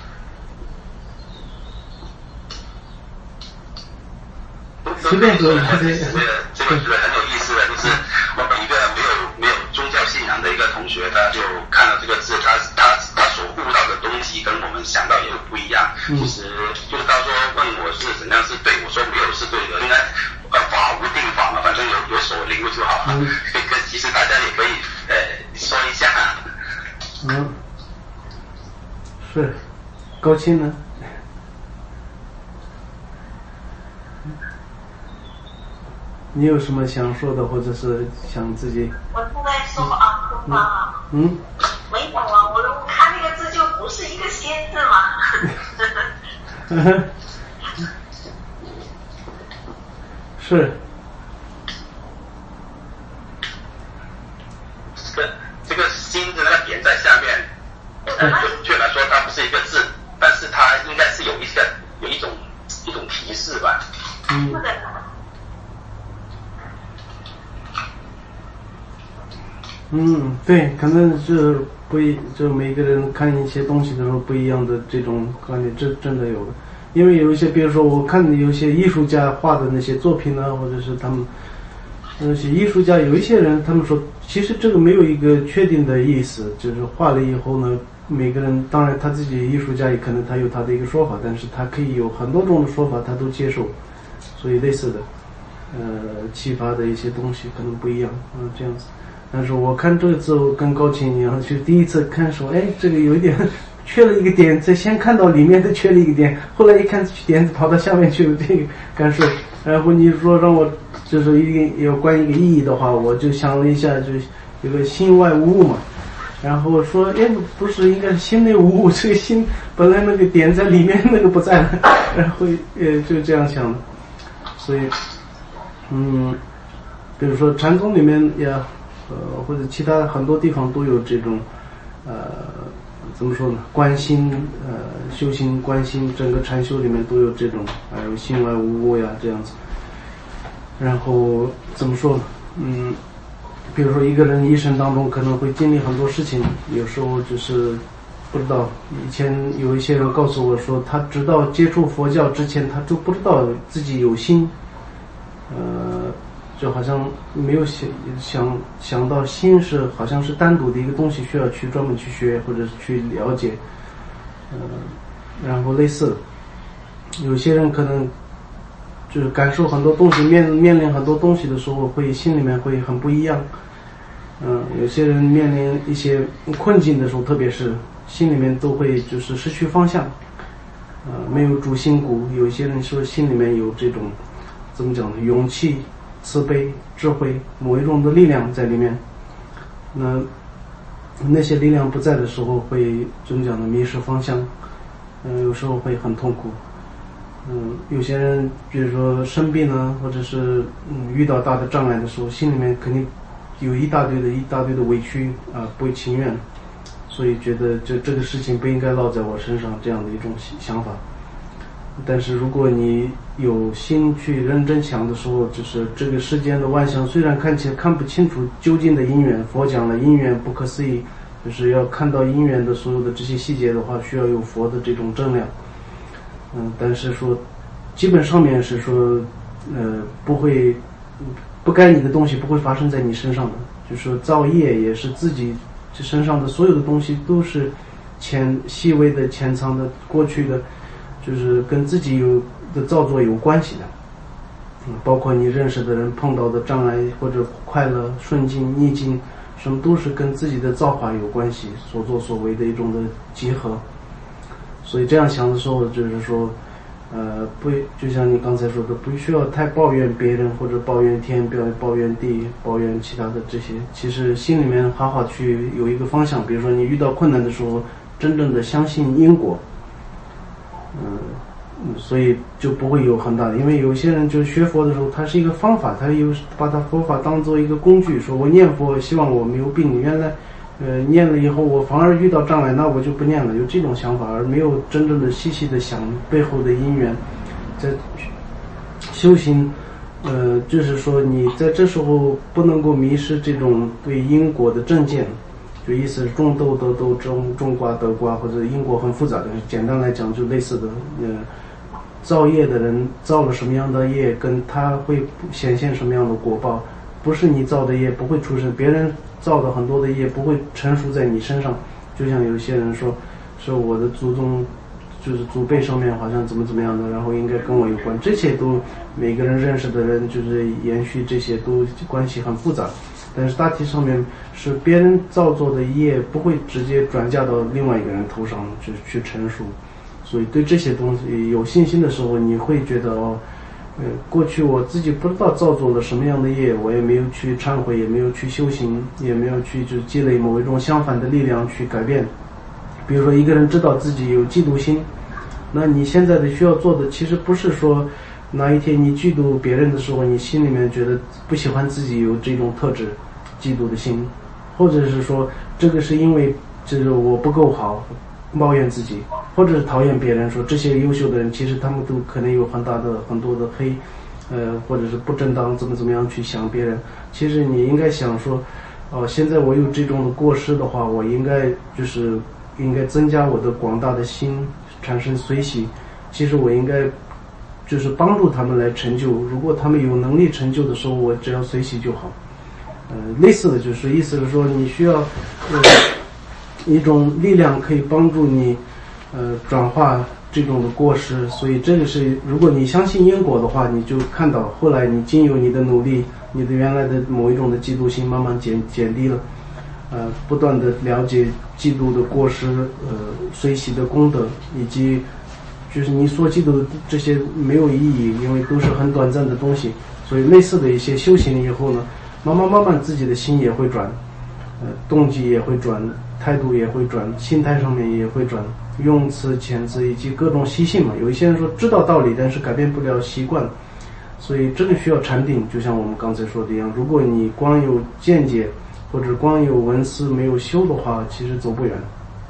S1: 随便说。
S2: 这个这个是很有意思的，就是我们一个没有没有宗教信仰的一个同学，他就看到这个字，他他他所悟到的东西跟我们想到也有不一样。
S1: 嗯、
S2: 其实就是他说问我是怎样是对，我说没有是对的，应该呃法无定法嘛，反正有有所领悟就好了。嗯、其实大家也可以呃说一下。
S1: 嗯，是，高清呢？你有什么想说的，或者是想自己？
S3: 我是在说啊，空方啊。
S1: 嗯。
S3: 没有啊，我我看那个字就不是一个心字嘛。
S1: 是。
S2: 这个这个心的那个点在下面，准确来说它不是一个字，但是它应该是有一个有一种一种提示吧。
S1: 嗯。嗯，对，可能是不一，就每个人看一些东西的时候不一样的这种观点，这真的有的。因为有一些，比如说我看有些艺术家画的那些作品呢，或者是他们那些艺术家，有一些人他们说，其实这个没有一个确定的意思，就是画了以后呢，每个人当然他自己艺术家也可能他有他的一个说法，但是他可以有很多种的说法，他都接受，所以类似的呃启发的一些东西可能不一样，嗯，这样子。但是我看这个字我跟高清一样，就第一次看说，哎，这个有一点缺了一个点，在先看到里面的缺了一个点，后来一看点跑到下面去了，这个感受。然后你说让我就是一个有关一个意义的话，我就想了一下，就有个心外无物嘛。然后说，哎，不是应该是心内无物，这个心本来那个点在里面，那个不在了，然后呃就这样想的。所以，嗯，比如说禅宗里面也。呃，或者其他很多地方都有这种，呃怎么说呢？观心，呃，修行观心，整个禅修里面都有这种，还有心外无物呀这样子。然后怎么说呢？嗯，比如说一个人一生当中可能会经历很多事情，有时候就是不知道。以前有一些人告诉我说，他直到接触佛教之前，他就不知道自己有心，呃。就好像没有想想想到心是好像是单独的一个东西，需要去专门去学或者是去了解，呃，然后类似，有些人可能就是感受很多东西，面面临很多东西的时候，会心里面会很不一样。嗯、呃，有些人面临一些困境的时候，特别是心里面都会就是失去方向，呃，没有主心骨。有些人说心里面有这种怎么讲呢？勇气。慈悲、智慧，某一种的力量在里面。那那些力量不在的时候，会怎么讲呢？迷失方向，嗯、呃，有时候会很痛苦。嗯，有些人比如说生病啊，或者是嗯遇到大的障碍的时候，心里面肯定有一大堆的一大堆的委屈啊、呃，不情愿，所以觉得这这个事情不应该落在我身上，这样的一种想法。但是如果你有心去认真想的时候，就是这个世间的万象虽然看起来看不清楚究竟的因缘，佛讲了因缘不可思议，就是要看到因缘的所有的这些细节的话，需要有佛的这种正量。嗯，但是说基本上面是说呃不会不该你的东西不会发生在你身上的，就是说造业也是自己这身上的所有的东西都是潜细微的潜藏的过去的，就是跟自己有的造作有关系的，嗯，包括你认识的人碰到的障碍或者快乐、顺境、逆境，什么都是跟自己的造化有关系，所作所为的一种的集合。所以这样想的时候，就是说，呃，不，就像你刚才说的，不需要太抱怨别人或者抱怨天、抱抱怨地、抱怨其他的这些。其实心里面好好去有一个方向，比如说你遇到困难的时候，真正的相信因果。嗯，所以就不会有很大的，因为有些人就学佛的时候，它是一个方法，他有把它佛法当做一个工具，说我念佛希望我没有病，原来呃念了以后我反而遇到障碍，那我就不念了，有这种想法，而没有真正的细细的想背后的因缘。在修行呃就是说你在这时候不能够迷失这种对因果的正见，就意思是种豆得豆，种种瓜得瓜，或者因果很复杂的，简单来讲就类似的，呃，造业的人造了什么样的业，跟他会显现什么样的果报，不是你造的业不会出生，别人造的很多的业不会成熟在你身上。就像有些人说，说我的祖宗就是祖辈上面好像怎么怎么样的，然后应该跟我有关，这些都每个人认识的人就是延续，这些都关系很复杂。但是大体上面是别人造作的业不会直接转嫁到另外一个人头上去去成熟，所以对这些东西有信心的时候，你会觉得哦，呃，过去我自己不知道造作了什么样的业，我也没有去忏悔，也没有去修行，也没有去就积累某一种相反的力量去改变。比如说一个人知道自己有嫉妒心，那你现在的需要做的其实不是说哪一天你嫉妒别人的时候，你心里面觉得不喜欢自己有这种特质，嫉妒的心，或者是说这个是因为就是我不够好，抱怨自己，或者是讨厌别人，说这些优秀的人其实他们都可能有很大的很多的黑，呃，或者是不正当怎么怎么样去想别人。其实你应该想说，哦、呃，现在我有这种的过失的话，我应该就是应该增加我的广大的心，产生随喜。其实我应该就是帮助他们来成就，如果他们有能力成就的时候，我只要随喜就好。呃，类似的就是意思是说，你需要呃一种力量可以帮助你呃转化这种的过失。所以这个是，如果你相信因果的话，你就看到后来你经由你的努力，你的原来的某一种的嫉妒心慢慢减减低了，呃，不断的了解嫉妒的过失，呃，随喜的功德，以及就是你所嫉妒的这些没有意义，因为都是很短暂的东西。所以类似的一些修行以后呢，慢慢慢慢自己的心也会转，呃，动机也会转，态度也会转，心态上面也会转，用词遣词以及各种习性嘛。有一些人说知道道理，但是改变不了习惯，所以这个需要禅定。就像我们刚才说的一样，如果你光有见解或者光有文思没有修的话，其实走不远。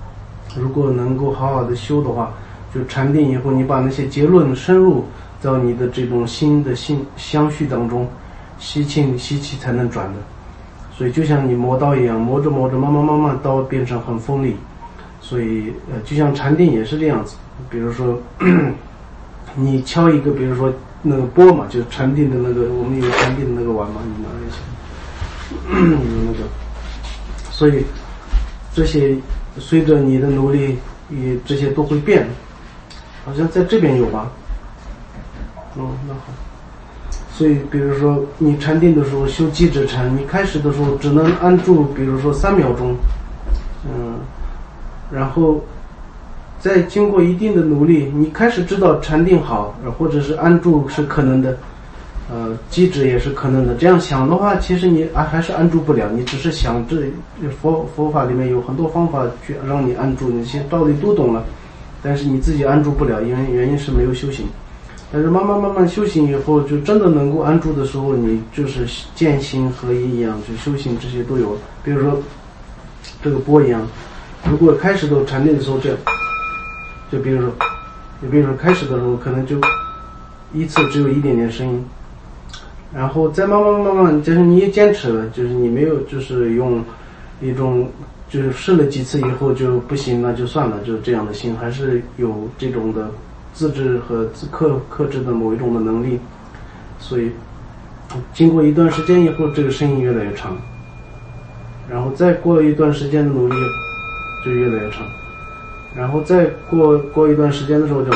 S1: 如果能够好好的修的话，就禅定以后，你把那些结论深入到你的这种心的心相续当中，吸气吸气才能转的。所以就像你磨刀一样，磨着磨着，慢慢慢慢刀变成很锋利。所以呃，就像禅定也是这样子。比如说你敲一个，比如说那个钵嘛，就是禅定的那个，我们有禅定的那个碗嘛，你拿一下，有那个。所以这些随着你的努力，也这些都会变。好像在这边有吧？哦，那好。所以比如说你禅定的时候修寂止禅，你开始的时候只能安住比如说三秒钟，嗯，然后再经过一定的努力，你开始知道禅定好，或者是安住是可能的，呃，寂止也是可能的。这样想的话，其实你啊还是安住不了，你只是想这佛佛法里面有很多方法去让你安住，你些道理都懂了，但是你自己安住不了，因为原因是没有修行。但是慢慢慢慢修行以后，就真的能够安住的时候，你就是见心合一一样，就修行这些都有。比如说这个钵一样，如果开始都禅定的时候这样，就比如说就比如说开始的时候可能就一次只有一点点声音，然后再慢慢慢慢就是你也坚持了，就是你没有就是用一种就是试了几次以后就不行了就算了，就是这样的心，还是有这种的自制和自克克制的某一种的能力。所以经过一段时间以后，这个声音越来越长，然后再过一段时间的努力就越来越长，然后再过过一段时间的时候就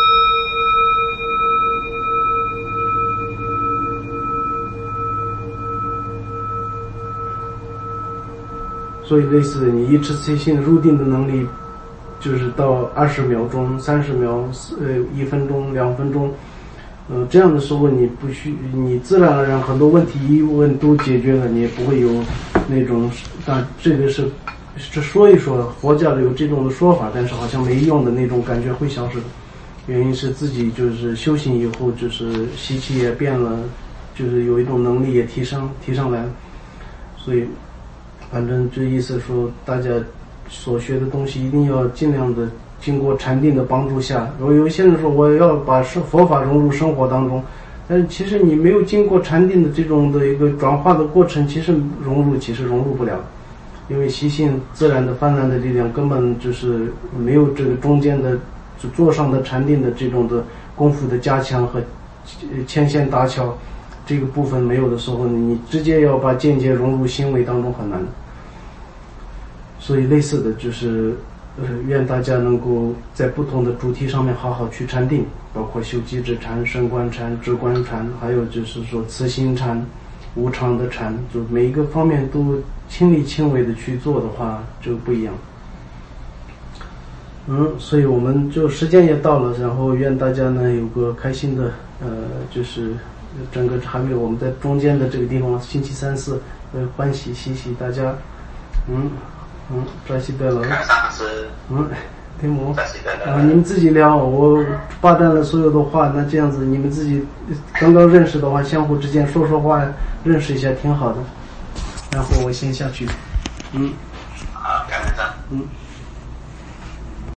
S1: 所以类似的你一次次性入定的能力就是到二十秒钟、三十秒、呃一分钟、两分钟，呃这样的时候你不需你自然而然很多问题疑问都解决了，你也不会有那种，但这个是这说一说佛教有这种的说法，但是好像没用的那种感觉会消失。原因是自己就是修行以后，就是习气也变了，就是有一种能力也提升提上来了。所以反正这意思说，大家所学的东西一定要尽量的经过禅定的帮助下。如果有些人说我要把佛法融入生活当中，但是其实你没有经过禅定的这种的一个转化的过程，其实融入其实融入不了，因为习性自然的泛滥的力量根本就是没有这个中间的就座上的禅定的这种的功夫的加强和牵线搭桥，这个部分没有的时候，你直接要把间接融入行为当中很难的。所以类似的就是呃，愿大家能够在不同的主题上面好好去禅定，包括修寂止禅、升观禅、止观禅，还有就是说慈心禅、无常的禅，就每一个方面都亲力亲为的去做的话就不一样。嗯，所以我们就时间也到了，然后愿大家呢有个开心的呃，就是整个还没有我们在中间的这个地方星期三四呃欢喜喜喜大家嗯嗯扎西德了嗯听我啊你们自己聊，我霸占了所有的话，那这样子你们自己刚刚认识的话，相互之间说说话认识一下挺好的，然后我先下去。嗯
S2: 好，感恩上
S1: 嗯